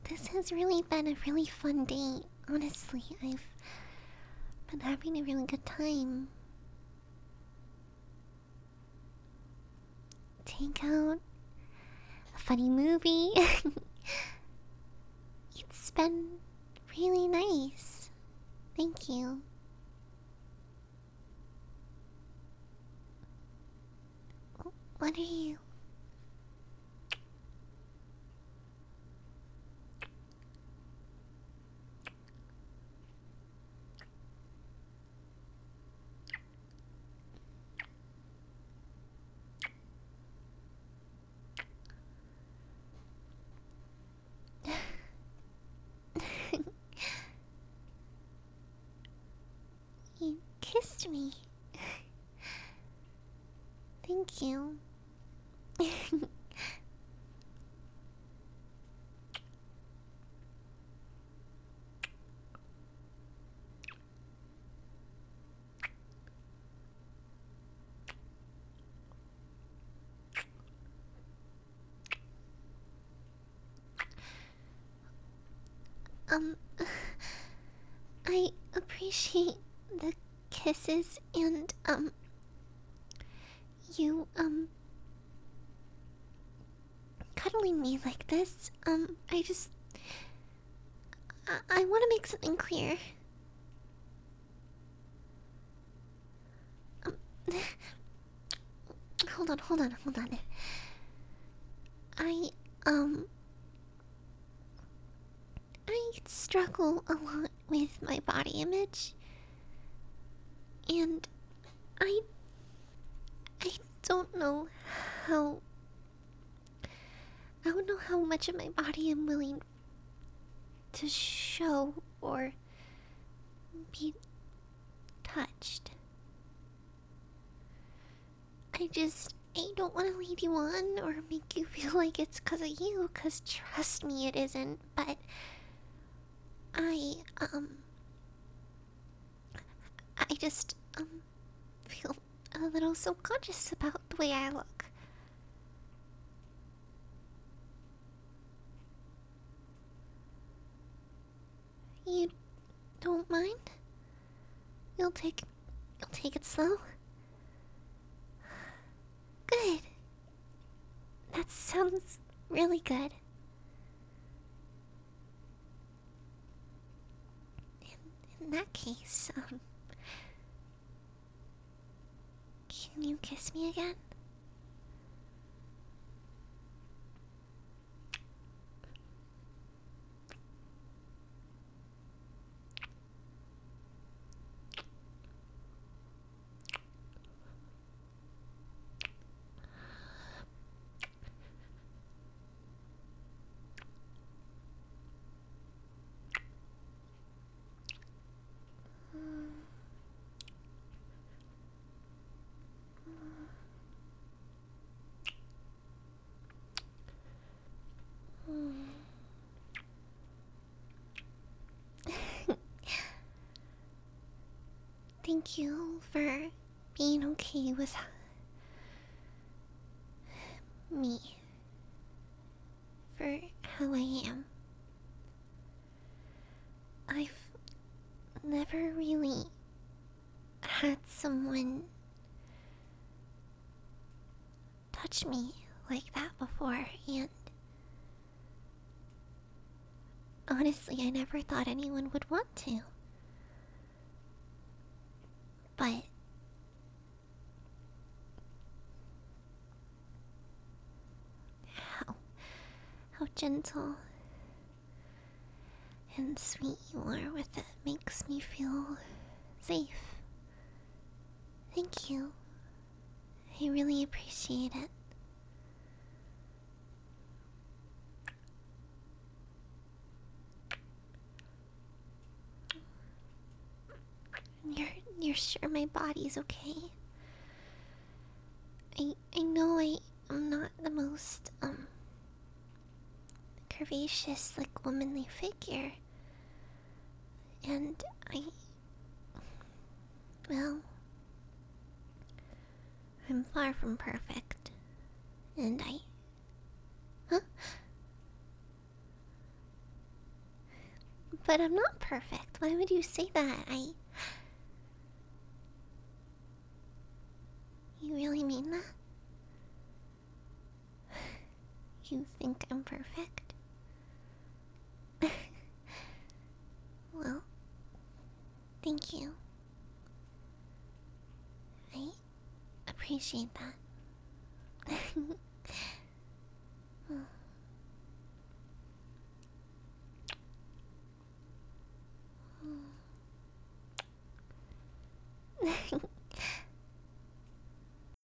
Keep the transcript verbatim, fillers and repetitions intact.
this has really been a really fun day. Honestly, I've been having a really good time. Take out a funny movie. It's been really nice. Thank you. What are you? You kissed me. Thank you. um, I appreciate the kisses and, um, you, um, cuddling me like this. Um, I just. I, I want to make something clear. Um, hold on, hold on, hold on. I, um. I struggle a lot with my body image. And I. I don't know how. I don't know how much of my body I'm willing to show or be touched. I just. I don't want to lead you on or make you feel like it's because of you, because trust me, it isn't. But I, um. I just, um. feel a little self-conscious about the way I look. You don't mind? You'll take you'll take it slow? Good. That sounds really good. In, in that case, um can you kiss me again? Thank you for being okay with me. For how I am. I've never really had someone touch me like that before, and honestly, I never thought anyone would want to. But how how gentle and sweet you are with it makes me feel safe. Thank you. I really appreciate it. You're you're sure my body's okay? I I know I am not the most um curvaceous, like, womanly figure. And I well I'm far from perfect. And I Huh? But I'm not perfect. Why would you say that? I. You really mean that? You think I'm perfect? Well, thank you. I appreciate that.